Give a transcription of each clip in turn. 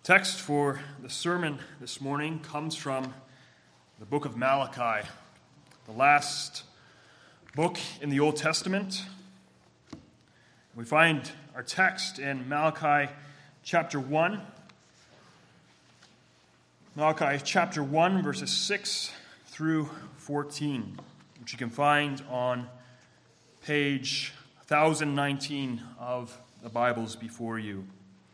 Text for the sermon this morning comes from the book of Malachi, the last book in the Old Testament. We find our text in Malachi chapter 1. Malachi chapter 1, verses 6 through 14, which you can find on page 1019 of the Bibles before you.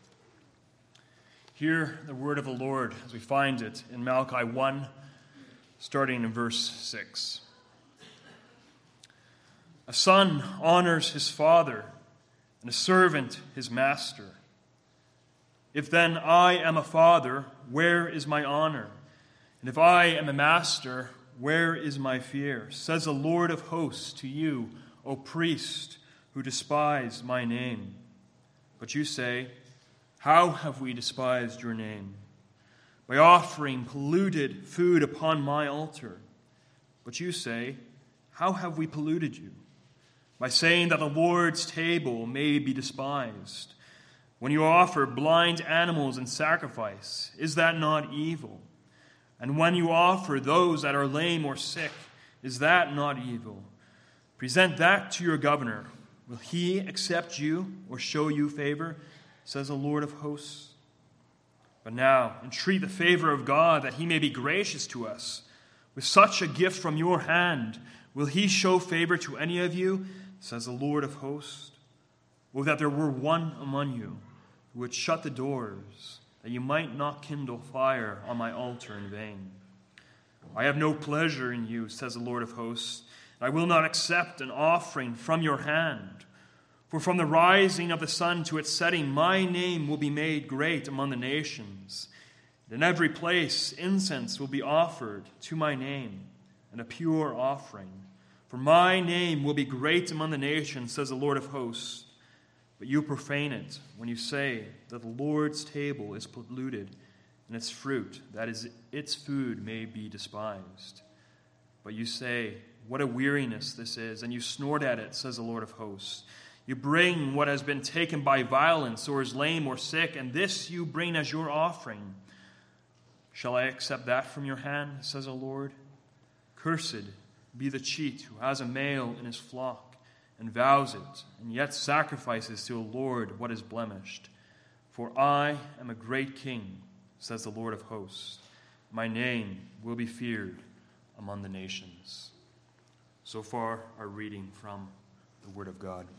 Hear the word of the Lord as we find it in Malachi 1, starting in verse 6. A son honors his father, and a servant his master. If then I am a father, where is my honor? And if I am a master, where is my fear? Says the Lord of hosts to you, O priest, who despise my name. But you say, how have we despised your name? By offering polluted food upon my altar. But you say, how have we polluted you? By saying that the Lord's table may be despised. When you offer blind animals in sacrifice, is that not evil? And when you offer those that are lame or sick, is that not evil? Present that to your governor. Will he accept you or show you favor? Says the Lord of hosts. But now entreat the favor of God, that he may be gracious to us. With such a gift from your hand, will he show favor to any of you? Says the Lord of hosts. Oh, that there were one among you who would shut the doors, that you might not kindle fire on my altar in vain. I have no pleasure in you, says the Lord of hosts. I will not accept an offering from your hand. For from the rising of the sun to its setting, my name will be made great among the nations. And in every place incense will be offered to my name, and a pure offering. For my name will be great among the nations, says the Lord of hosts. But you profane it when you say that the Lord's table is polluted, and its fruit, that is, its food, may be despised. But you say, what a weariness this is, and you snort at it, says the Lord of hosts. You bring what has been taken by violence, or is lame or sick, and this you bring as your offering. Shall I accept that from your hand, says the Lord? Cursed be the cheat who has a male in his flock, and vows it, and yet sacrifices to the Lord what is blemished. For I am a great king, says the Lord of hosts. My name will be feared among the nations. So far, our reading from the Word of God.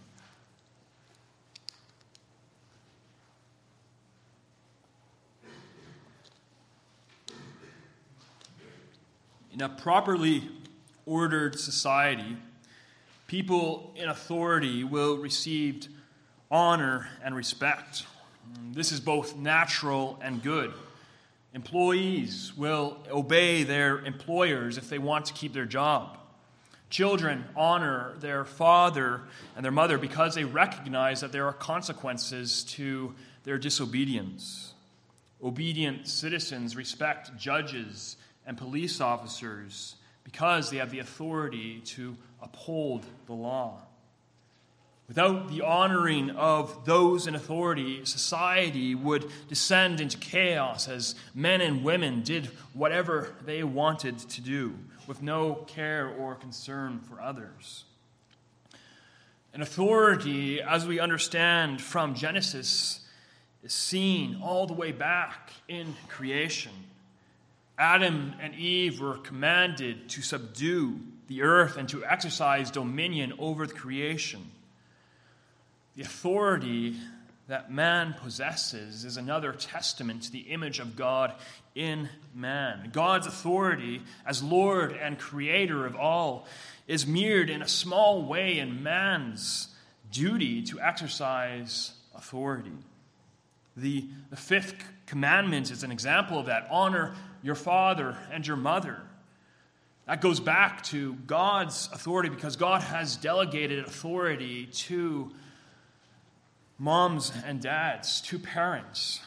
In a properly ordered society, people in authority will receive honor and respect. This is both natural and good. Employees will obey their employers if they want to keep their job. Children honor their father and their mother because they recognize that there are consequences to their disobedience. Obedient citizens respect judges and police officers because they have the authority to uphold the law. Without the honoring of those in authority, society would descend into chaos as men and women did whatever they wanted to do, with no care or concern for others. And authority, as we understand from Genesis, is seen all the way back in creation. Adam and Eve were commanded to subdue the earth and to exercise dominion over the creation. The authority that man possesses is another testament to the image of God in man. God's authority as Lord and Creator of all is mirrored in a small way in man's duty to exercise authority. The fifth commandment is an example of that. Honor your father and your mother. That goes back to God's authority because God has delegated authority to moms and dads, to parents.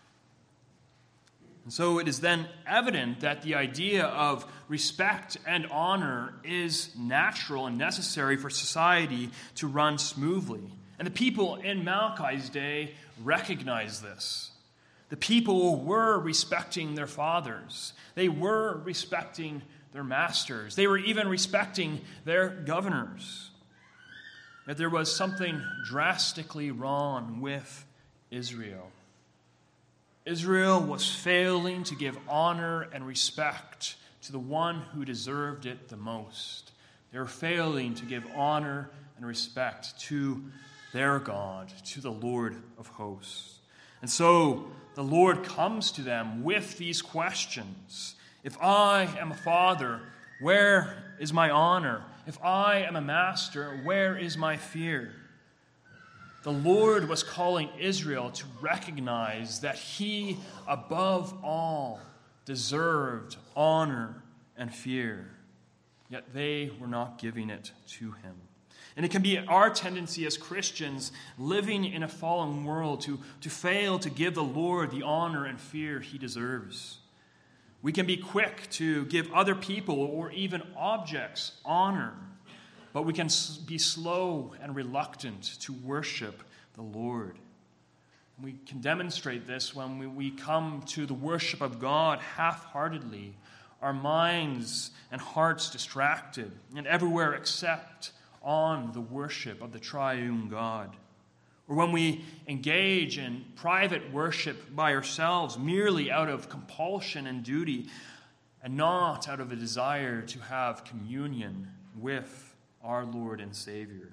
And so it is then evident that the idea of respect and honor is natural and necessary for society to run smoothly. And the people in Malachi's day recognize this. The people were respecting their fathers. They were respecting their masters. They were even respecting their governors. Yet there was something drastically wrong with Israel. Israel was failing to give honor and respect to the one who deserved it the most. They were failing to give honor and respect to their God, to the Lord of hosts. And so the Lord comes to them with these questions. If I am a father, where is my honor? If I am a master, where is my fear? The Lord was calling Israel to recognize that he, above all, deserved honor and fear. Yet they were not giving it to him. And it can be our tendency as Christians living in a fallen world to fail to give the Lord the honor and fear he deserves. We can be quick to give other people or even objects honor, but we can be slow and reluctant to worship the Lord. We can demonstrate this when we come to the worship of God half-heartedly, our minds and hearts distracted, and everywhere except on the worship of the triune God. Or when we engage in private worship by ourselves merely out of compulsion and duty, and not out of a desire to have communion with our Lord and Savior.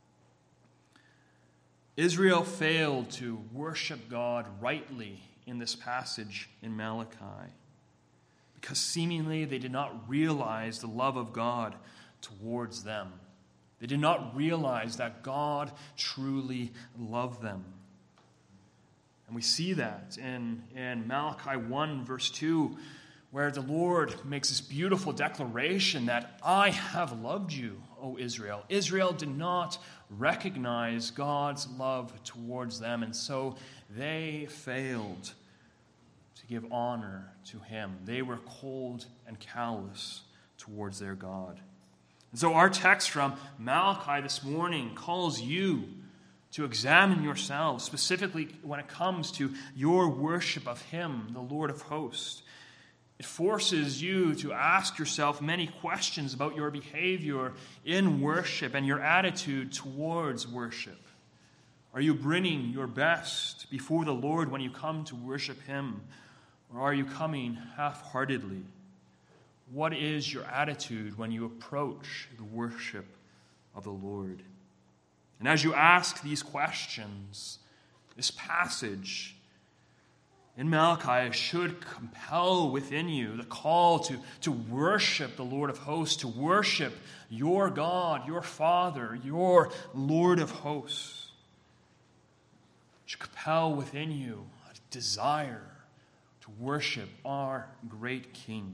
Israel failed to worship God rightly in this passage in Malachi because seemingly they did not realize the love of God towards them. They did not realize that God truly loved them. And we see that in Malachi 1, verse 2, where the Lord makes this beautiful declaration that I have loved you, O Israel. Israel did not recognize God's love towards them, and so they failed to give honor to him. They were cold and callous towards their God. And so our text from Malachi this morning calls you to examine yourselves, specifically when it comes to your worship of him, the Lord of hosts. It forces you to ask yourself many questions about your behavior in worship and your attitude towards worship. Are you bringing your best before the Lord when you come to worship him, or are you coming half-heartedly? What is your attitude when you approach the worship of the Lord? And as you ask these questions, this passage in Malachi should compel within you the call to worship the Lord of hosts, to worship your God, your Father, your Lord of hosts. It should compel within you a desire to worship our great King.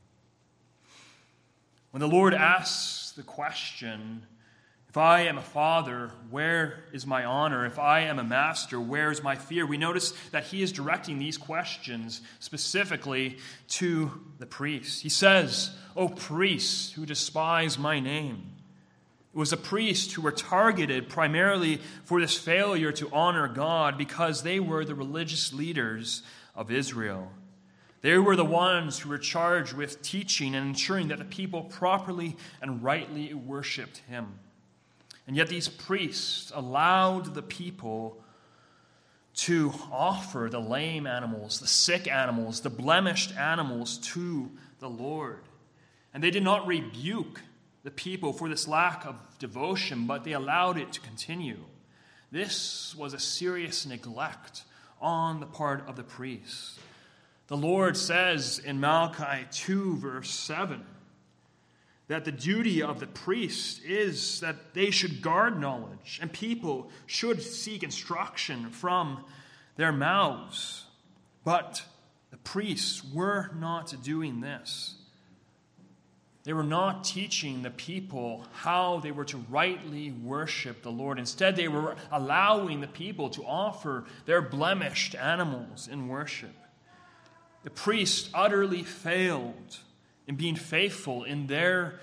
When the Lord asks the question, if I am a father, where is my honor? If I am a master, where is my fear? We notice that he is directing these questions specifically to the priests. He says, O priests who despise my name. It was the priests who were targeted primarily for this failure to honor God because they were the religious leaders of Israel. They were the ones who were charged with teaching and ensuring that the people properly and rightly worshipped him. And yet these priests allowed the people to offer the lame animals, the sick animals, the blemished animals to the Lord. And they did not rebuke the people for this lack of devotion, but they allowed it to continue. This was a serious neglect on the part of the priests. The Lord says in Malachi 2, verse 7, that the duty of the priest is that they should guard knowledge, and people should seek instruction from their mouths. But the priests were not doing this. They were not teaching the people how they were to rightly worship the Lord. Instead, they were allowing the people to offer their blemished animals in worship. The priests utterly failed in being faithful in their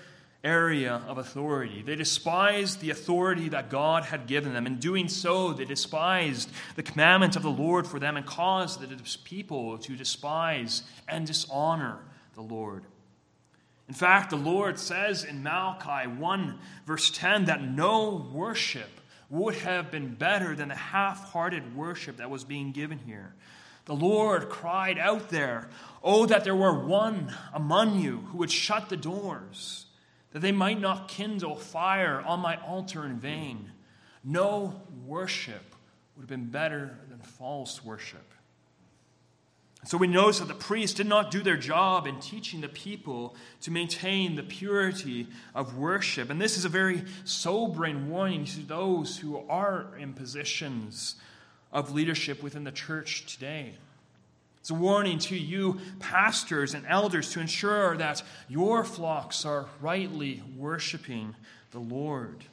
area of authority. They despised the authority that God had given them. In doing so, they despised the commandment of the Lord for them and caused the people to despise and dishonor the Lord. In fact, the Lord says in Malachi 1 verse 10 that no worship would have been better than the half-hearted worship that was being given here. The Lord cried out there, "Oh, that there were one among you who would shut the doors, that they might not kindle fire on my altar in vain." No worship would have been better than false worship. So we notice that the priests did not do their job in teaching the people to maintain the purity of worship. And this is a very sobering warning to those who are in positions of leadership within the church today. It's a warning to you pastors and elders to ensure that your flocks are rightly worshiping the Lord.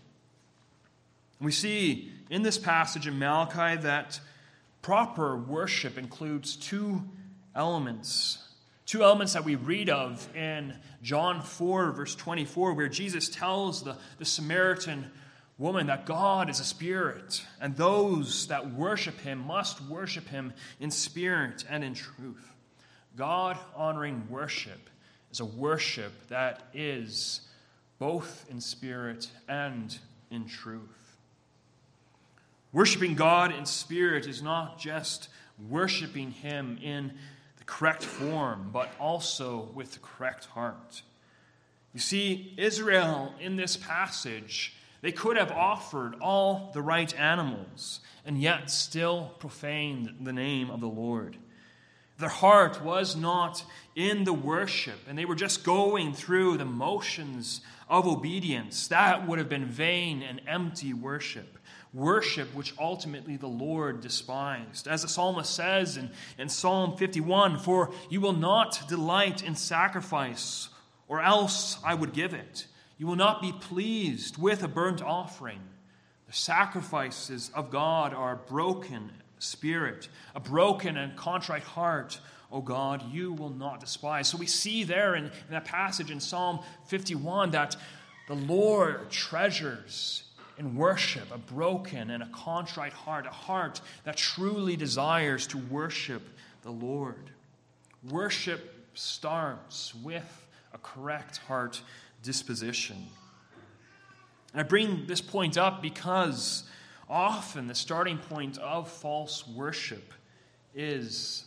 We see in this passage in Malachi that proper worship includes two elements that we read of in John 4, verse 24, where Jesus tells the Samaritan woman that God is a spirit, and those that worship him must worship him in spirit and in truth. God-honoring worship is a worship that is both in spirit and in truth. Worshiping God in spirit is not just worshiping him in the correct form, but also with the correct heart. You see, Israel in this passage, they could have offered all the right animals and yet still profaned the name of the Lord. Their heart was not in the worship, and they were just going through the motions of obedience. That would have been vain and empty worship. Worship which ultimately the Lord despised. As the psalmist says in Psalm 51, "For you will not delight in sacrifice, or else I would give it. You will not be pleased with a burnt offering." The sacrifices of God are a broken spirit, a broken and contrite heart, O God, you will not despise. So we see there in that passage in Psalm 51 that the Lord treasures in worship a broken and a contrite heart, a heart that truly desires to worship the Lord. Worship starts with a correct heart disposition. And I bring this point up because often the starting point of false worship is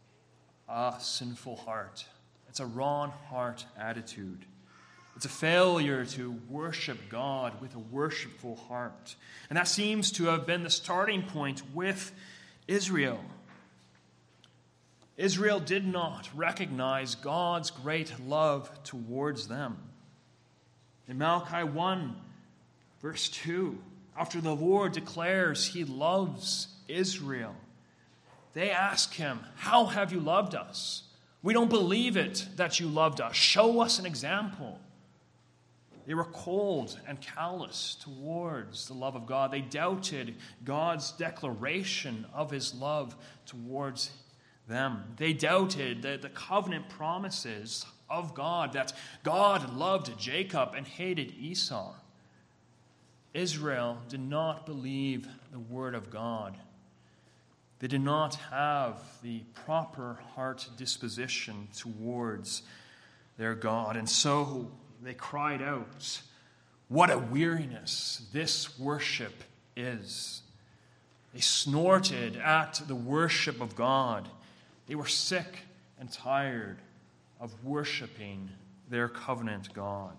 a sinful heart. It's a wrong heart attitude. It's a failure to worship God with a worshipful heart. And that seems to have been the starting point with Israel. Israel did not recognize God's great love towards them. In Malachi 1, verse 2, after the Lord declares he loves Israel, they ask him, "How have you loved us? We don't believe it that you loved us. Show us an example." They were cold and callous towards the love of God. They doubted God's declaration of his love towards them. They doubted the covenant promises of God, that God loved Jacob and hated Esau. Israel did not believe the word of God. They did not have the proper heart disposition towards their God. And so they cried out, "What a weariness this worship is." They snorted at the worship of God. They were sick and tired of worshiping their covenant God.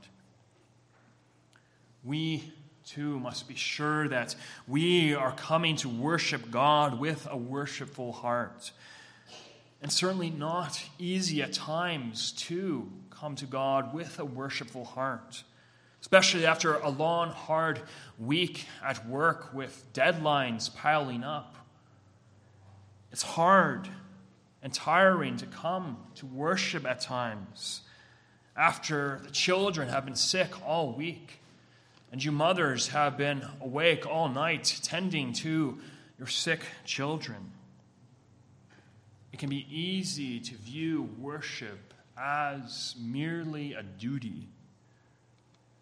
We too must be sure that we are coming to worship God with a worshipful heart. And certainly not easy at times to come to God with a worshipful heart, especially after a long, hard week at work with deadlines piling up. It's hard and tiring to come to worship at times after the children have been sick all week and you mothers have been awake all night tending to your sick children. It can be easy to view worship as merely a duty.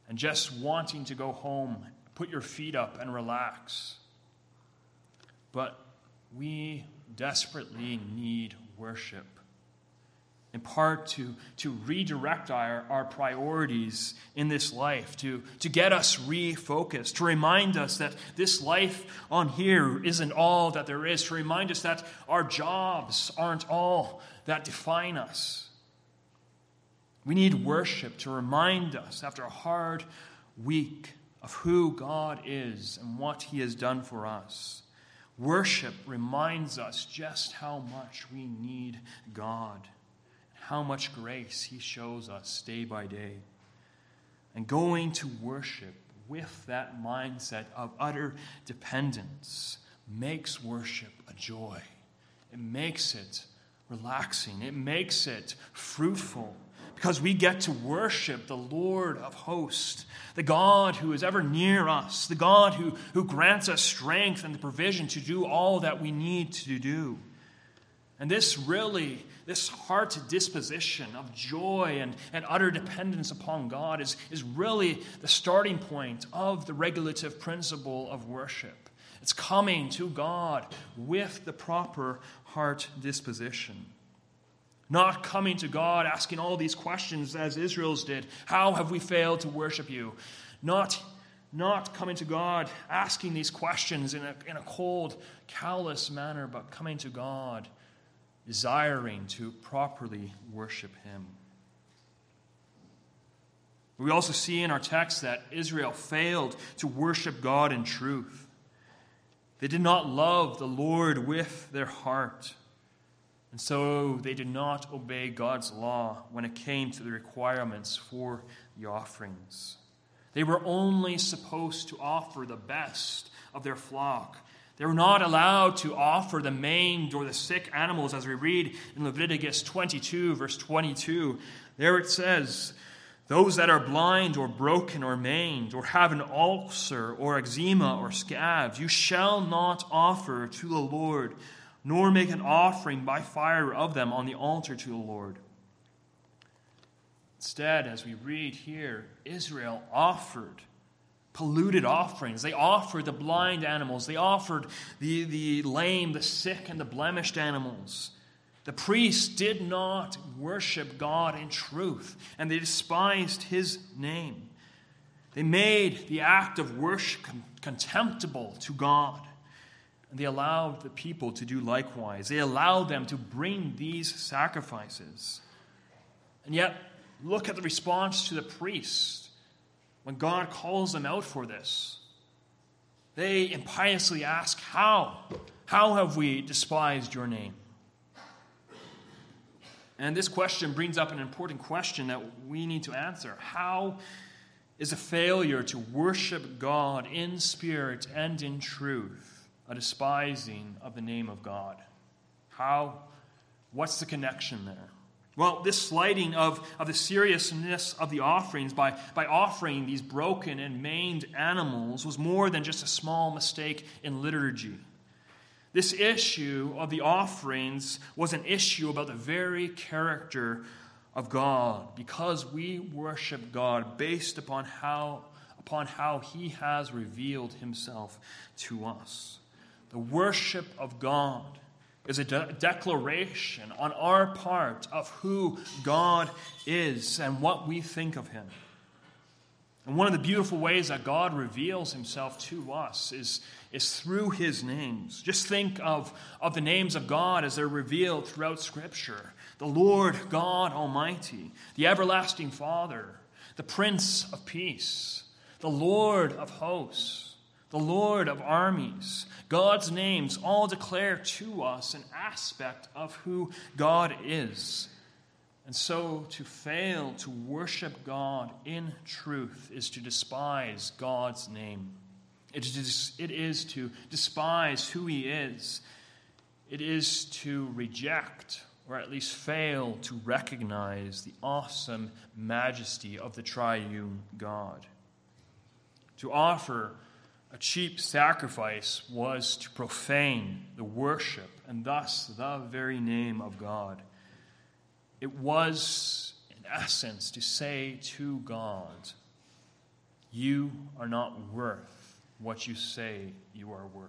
and just wanting to go home, put your feet up and relax. But we desperately need worship, in part to redirect our priorities in this life, to get us refocused, to remind us that this life on here isn't all that there is, to remind us that our jobs aren't all that define us. We need worship to remind us after a hard week of who God is and what he has done for us. Worship reminds us just how much we need God, how much grace he shows us day by day. And going to worship with that mindset of utter dependence makes worship a joy. It makes it relaxing. It makes it fruitful, because we get to worship the Lord of hosts, the God who is ever near us, the God who grants us strength and the provision to do all that we need to do. And this heart disposition of joy and utter dependence upon God is really the starting point of the regulative principle of worship. It's coming to God with the proper heart disposition. Not coming to God asking all these questions as Israel's did. How have we failed to worship you? Not coming to God asking these questions in a cold, callous manner, but coming to God desiring to properly worship him. We also see in our text that Israel failed to worship God in truth. They did not love the Lord with their heart. And so they did not obey God's law when it came to the requirements for the offerings. They were only supposed to offer the best of their flock. They were not allowed to offer the maimed or the sick animals, as we read in Leviticus 22, verse 22. There it says, "Those that are blind or broken or maimed or have an ulcer or eczema or scabs, you shall not offer to the Lord, nor make an offering by fire of them on the altar to the Lord." Instead, as we read here, Israel offered polluted offerings. They offered the blind animals. They offered the lame, the sick, and the blemished animals. The priests did not worship God in truth, and they despised his name. They made the act of worship contemptible to God. And they allowed the people to do likewise. They allowed them to bring these sacrifices. And yet, look at the response to the priests when God calls them out for this. They impiously ask, How have we despised your name? And this question brings up an important question that we need to answer. How is a failure to worship God in spirit and in truth a despising of the name of God? What's the connection there? Well, this slighting of the seriousness of the offerings by offering these broken and maimed animals was more than just a small mistake in liturgy. This issue of the offerings was an issue about the very character of God, because we worship God based upon how he has revealed himself to us. The worship of God is a declaration on our part of who God is and what we think of him. And one of the beautiful ways that God reveals himself to us is through his names. Just think of the names of God as they're revealed throughout Scripture. The Lord God Almighty, the Everlasting Father, the Prince of Peace, the Lord of Hosts, the Lord of Armies. God's names all declare to us an aspect of who God is. And so to fail to worship God in truth is to despise God's name. It is to despise who he is. It is to reject, or at least fail to recognize, the awesome majesty of the triune God. To offer a cheap sacrifice was to profane the worship and thus the very name of God. It was, in essence, to say to God, you are not worth what you say you are worth.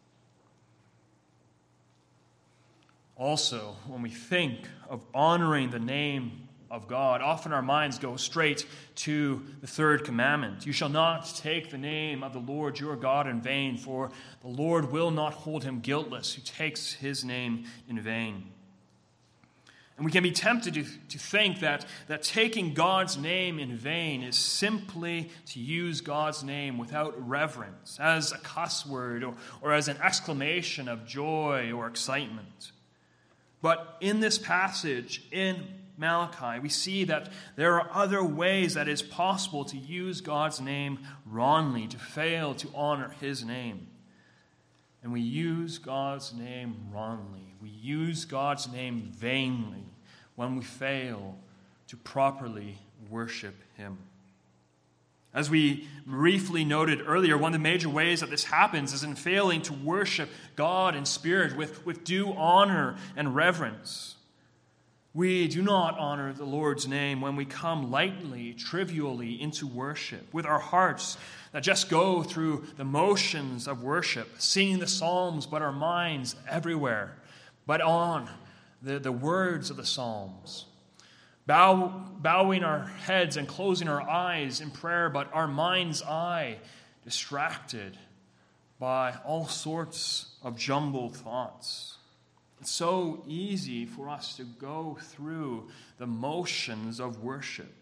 Also, when we think of honoring the name of God, often our minds go straight to the third commandment. You shall not take the name of the Lord your God in vain, for the Lord will not hold him guiltless who takes his name in vain. And we can be tempted to think that taking God's name in vain is simply to use God's name without reverence, as a cuss word or as an exclamation of joy or excitement. But in this passage, in Malachi, we see that there are other ways that it is possible to use God's name wrongly, to fail to honor his name. And we use God's name wrongly. We use God's name vainly when we fail to properly worship him. As we briefly noted earlier, one of the major ways that this happens is in failing to worship God in spirit with due honor and reverence. We do not honor the Lord's name when we come lightly, trivially into worship, with our hearts that just go through the motions of worship, singing the psalms, but our minds everywhere, but on the words of the psalms. Bowing our heads and closing our eyes in prayer, but our mind's eye distracted by all sorts of jumbled thoughts. It's so easy for us to go through the motions of worship.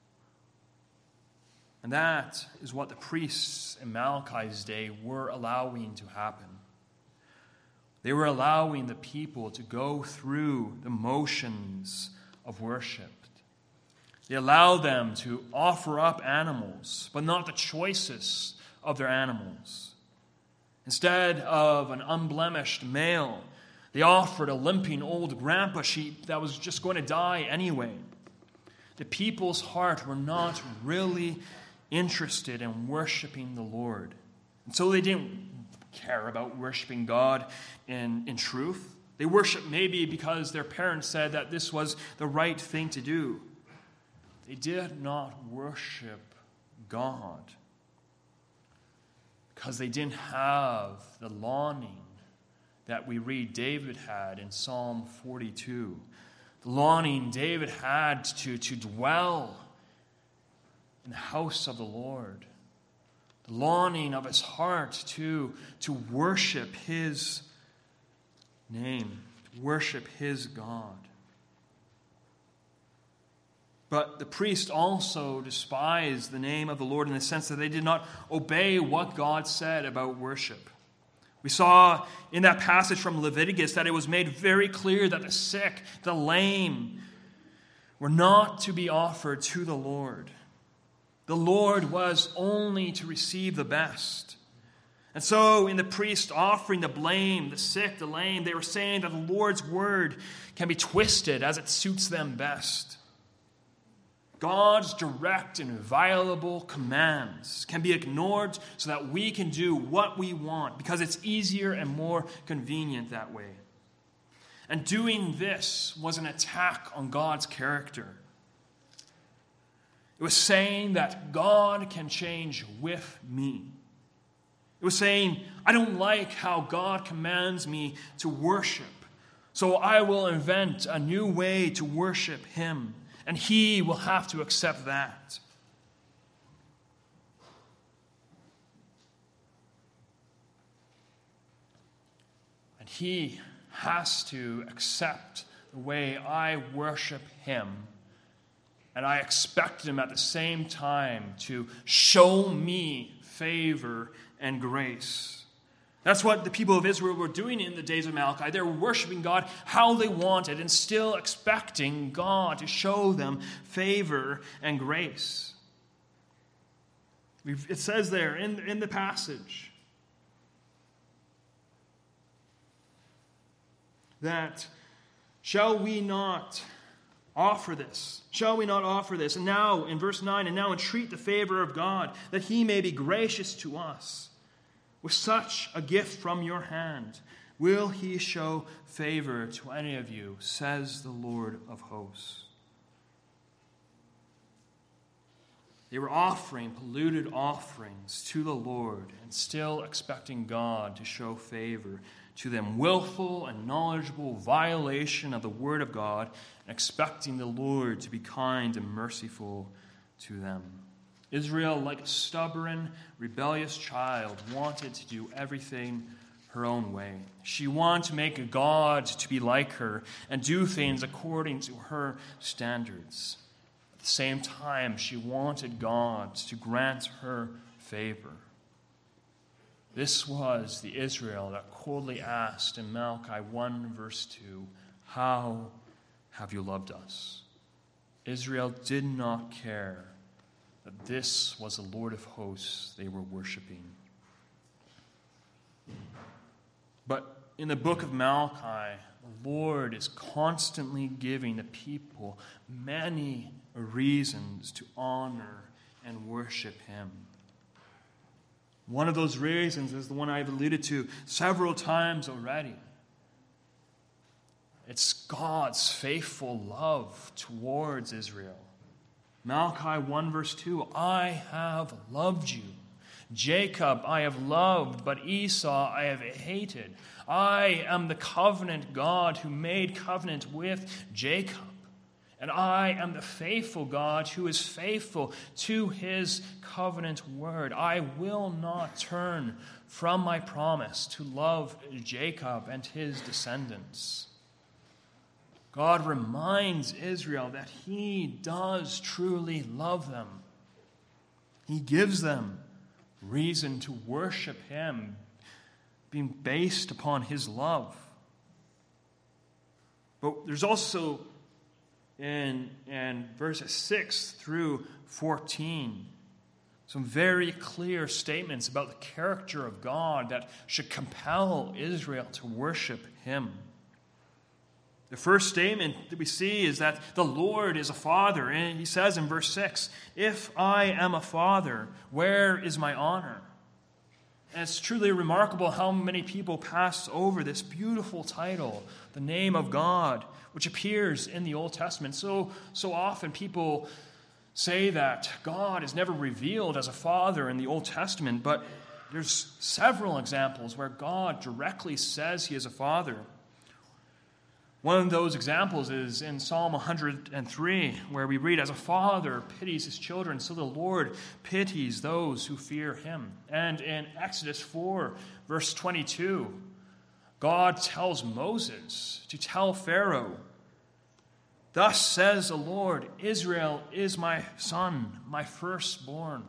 And that is what the priests in Malachi's day were allowing to happen. They were allowing the people to go through the motions of worship. They allowed them to offer up animals, but not the choicest of their animals. Instead of an unblemished male, they offered a limping old grandpa sheep that was just going to die anyway. The people's heart were not really interested in worshiping the Lord. And so they didn't care about worshiping God in truth. They worshiped maybe because their parents said that this was the right thing to do. They did not worship God because they didn't have the longing that we read David had in Psalm 42. The longing David had to dwell in the house of the Lord. The longing of his heart to worship his name, to worship his God. But the priest also despised the name of the Lord in the sense that they did not obey what God said about worship. We saw in that passage from Leviticus that it was made very clear that the sick, the lame, were not to be offered to the Lord. The Lord was only to receive the best. And so in the priest offering the blame, the sick, the lame, they were saying that the Lord's word can be twisted as it suits them best. God's direct and inviolable commands can be ignored so that we can do what we want because it's easier and more convenient that way. And doing this was an attack on God's character. It was saying that God can change with me. It was saying, I don't like how God commands me to worship, so I will invent a new way to worship him. And he will have to accept that. And he has to accept the way I worship him. And I expect him at the same time to show me favor and grace. That's what the people of Israel were doing in the days of Malachi. They were worshiping God how they wanted and still expecting God to show them favor and grace. It says there in the passage that, shall we not offer this? Shall we not offer this? And now, in verse 9, and now entreat the favor of God, that he may be gracious to us. With such a gift from your hand, will he show favor to any of you, says the Lord of hosts. They were offering polluted offerings to the Lord and still expecting God to show favor to them. Willful and knowledgeable violation of the word of God and expecting the Lord to be kind and merciful to them. Israel, like a stubborn, rebellious child, wanted to do everything her own way. She wanted to make a God to be like her and do things according to her standards. At the same time, she wanted God to grant her favor. This was the Israel that coldly asked in Malachi 1 verse 2, "How have you loved us?" Israel did not care that this was the Lord of hosts they were worshiping. But in the book of Malachi, the Lord is constantly giving the people many reasons to honor and worship him. One of those reasons is the one I've alluded to several times already. It's God's faithful love towards Israel. Malachi 1 verse 2, "I have loved you. Jacob I have loved, but Esau I have hated. I am the covenant God who made covenant with Jacob. And I am the faithful God who is faithful to his covenant word. I will not turn from my promise to love Jacob and his descendants." God reminds Israel that he does truly love them. He gives them reason to worship him, being based upon his love. But there's also in verses 6 through 14 some very clear statements about the character of God that should compel Israel to worship him. The first statement that we see is that the Lord is a father. And he says in verse 6, "If I am a father, where is my honor?" And it's truly remarkable how many people pass over this beautiful title, the name of God, which appears in the Old Testament. So often people say that God is never revealed as a father in the Old Testament, but there's several examples where God directly says he is a father. One of those examples is in Psalm 103, where we read, "As a father pities his children, so the Lord pities those who fear him." And in Exodus 4, verse 22, God tells Moses to tell Pharaoh, "Thus says the Lord, Israel is my son, my firstborn."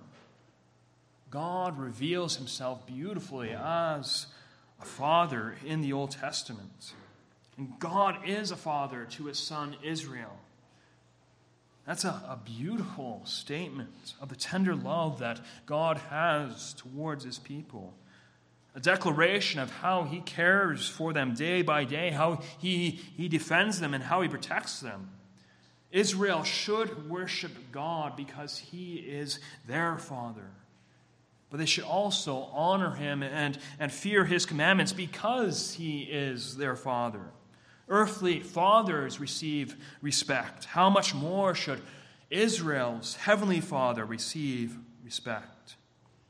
God reveals himself beautifully as a father in the Old Testament. And God is a father to his son Israel. That's a beautiful statement of the tender love that God has towards his people. A declaration of how he cares for them day by day, how he defends them and how he protects them. Israel should worship God because he is their father. But they should also honor him and fear his commandments because he is their father. Earthly fathers receive respect. How much more should Israel's heavenly Father receive respect?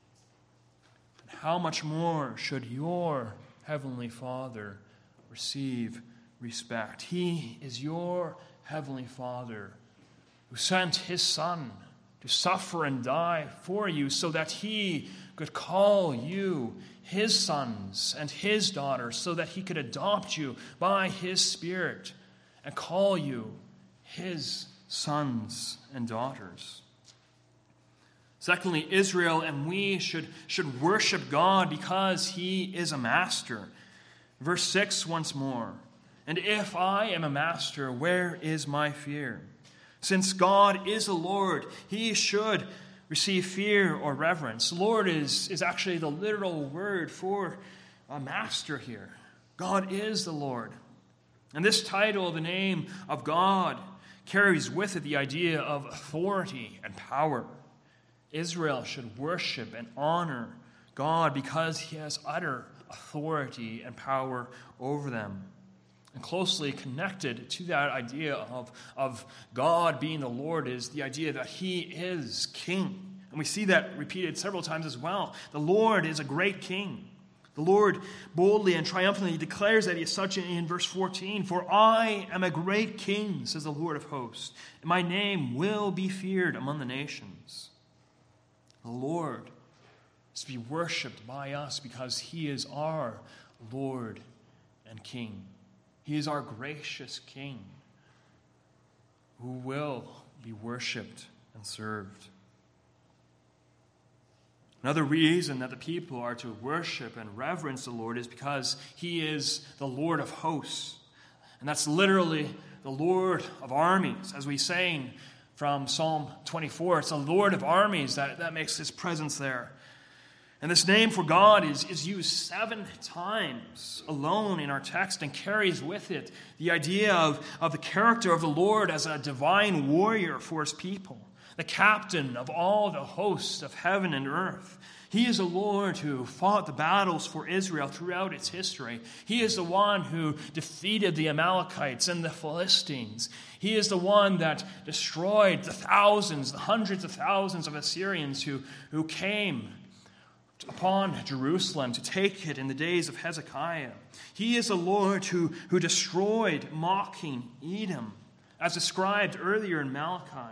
And how much more should your heavenly Father receive respect? He is your heavenly Father who sent his Son to suffer and die for you so that he could call you his sons and his daughters, so that he could adopt you by his Spirit and call you his sons and daughters. Secondly, Israel and we should worship God because he is a master. Verse 6 once more, "And if I am a master, where is my fear?" Since God is the Lord, he should receive fear or reverence. Lord is actually the literal word for a master here. God is the Lord. And this title, the name of God, carries with it the idea of authority and power. Israel should worship and honor God because he has utter authority and power over them. and closely connected to that idea of God being the Lord is the idea that he is king. And we see that repeated several times as well. The Lord is a great king. The Lord boldly and triumphantly declares that he is such in verse 14. For I am a great king, says the Lord of hosts, and my name will be feared among the nations. The Lord is to be worshipped by us because he is our Lord and King. He is our gracious King who will be worshipped and served. Another reason that the people are to worship and reverence the Lord is because he is the Lord of hosts. And that's literally the Lord of armies. As we sang from Psalm 24, it's the Lord of armies that makes his presence there. And this name for God is used 7 times alone in our text and carries with it the idea of the character of the Lord as a divine warrior for his people, the captain of all the hosts of heaven and earth. He is the Lord who fought the battles for Israel throughout its history. He is the one who defeated the Amalekites and the Philistines. He is the one that destroyed the hundreds of thousands of Assyrians who came upon Jerusalem to take it in the days of Hezekiah. He is the Lord who destroyed mocking Edom, as described earlier in Malachi.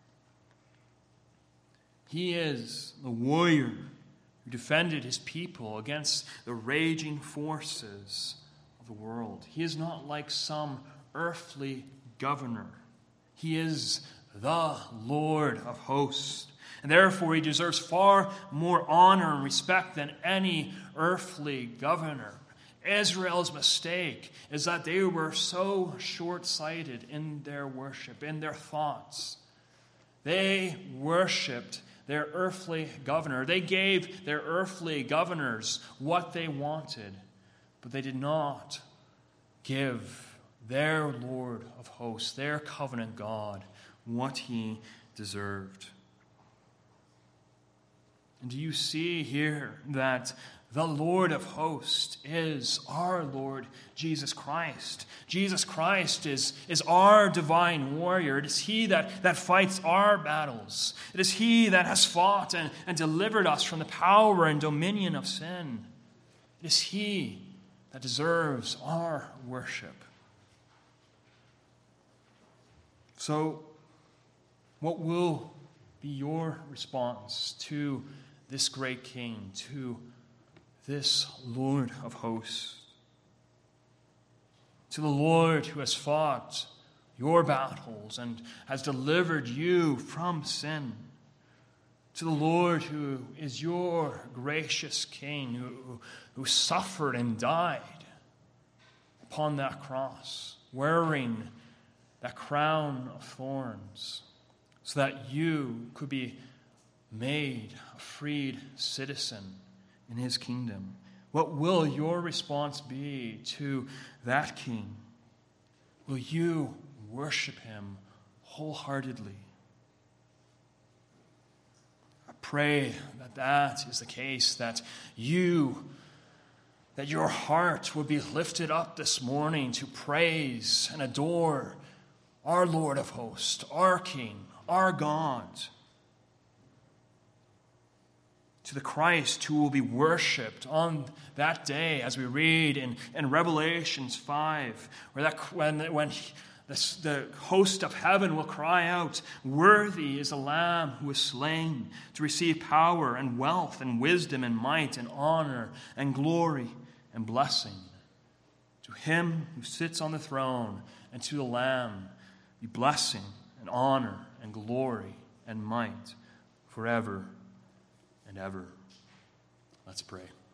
He is the warrior who defended his people against the raging forces of the world. He is not like some earthly governor. He is the Lord of hosts. And therefore, he deserves far more honor and respect than any earthly governor. Israel's mistake is that they were so short-sighted in their worship, in their thoughts. They worshipped their earthly governor. They gave their earthly governors what they wanted, but they did not give their Lord of hosts, their covenant God, what he deserved. And do you see here that the Lord of hosts is our Lord Jesus Christ? Jesus Christ is our divine warrior. It is he that fights our battles. It is he that has fought and delivered us from the power and dominion of sin. It is he that deserves our worship. So, what will be your response to this great King, to this Lord of hosts, to the Lord who has fought your battles and has delivered you from sin, to the Lord who is your gracious King, who suffered and died upon that cross, wearing that crown of thorns, so that you could be made a freed citizen in his kingdom. What will your response be to that King? Will you worship him wholeheartedly? I pray that is the case, that your heart would be lifted up this morning to praise and adore our Lord of hosts, our King, our God, to the Christ who will be worshipped on that day, as we read in Revelations 5, where when the host of heaven will cry out, "Worthy is the Lamb who was slain to receive power and wealth and wisdom and might and honor and glory and blessing. To him who sits on the throne and to the Lamb be blessing and honor and glory and might forever and ever." Let's pray.